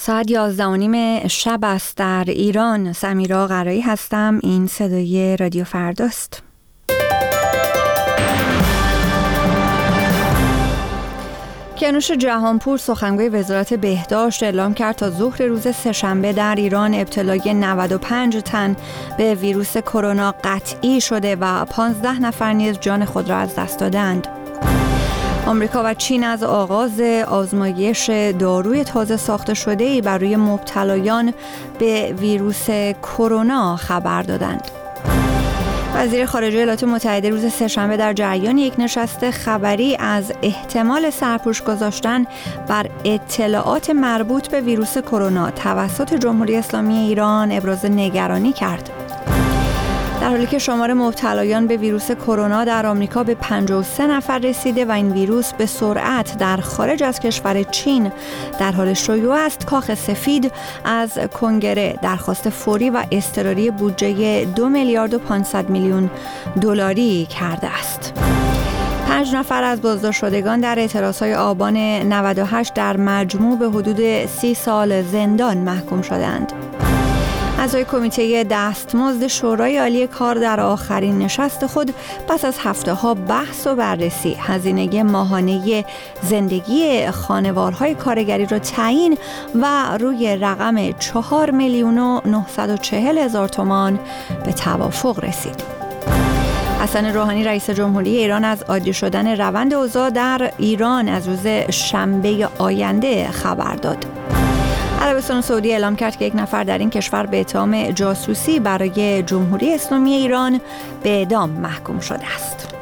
ساعت 11:30 شب است در ایران. سمیرا قرایی هستم. این صدای رادیو فرداست. کیانوش جهانپور سخنگوی وزارت بهداشت اعلام کرد تا ظهر روز سه‌شنبه در ایران ابتلای 95 تن به ویروس کرونا قطعی شده و 15 نفر نیز جان خود را از دست دادند. آمریکا و چین از آغاز آزمایش داروی تازه ساخته شده‌ای بر روی مبتلایان به ویروس کرونا خبر دادند. وزیر خارجه ایالات متحده روز سه‌شنبه در جریان یک نشست خبری از احتمال سرپوش گذاشتن بر اطلاعات مربوط به ویروس کرونا توسط جمهوری اسلامی ایران ابراز نگرانی کرد. در حالی که شمار مبتلایان به ویروس کرونا در آمریکا به 53 نفر رسیده و این ویروس به سرعت در خارج از کشور چین در حال شیوع است، کاخ سفید از کنگره درخواست فوری و اضطراری بودجه 2 میلیارد و 500 میلیون دلاری کرده است. 5 نفر از بازداشت شدگان در اعتراضهای آبان 98 در مجموع به حدود 30 سال زندان محکوم شدند. اعضای کمیته دستمزد شورای عالی کار در آخرین نشست خود پس از هفته‌ها بحث و بررسی هزینه ماهانه زندگی خانوارهای کارگری را تعیین و روی رقم 4,940,000 تومان به توافق رسید. حسن روحانی رئیس جمهوری ایران از عادی شدن روند اوضاع در ایران از روز شنبه آینده خبر داد. عربستان سعودی اعلام کرد که یک نفر در این کشور به اتهام جاسوسی برای جمهوری اسلامی ایران به اعدام محکوم شده است.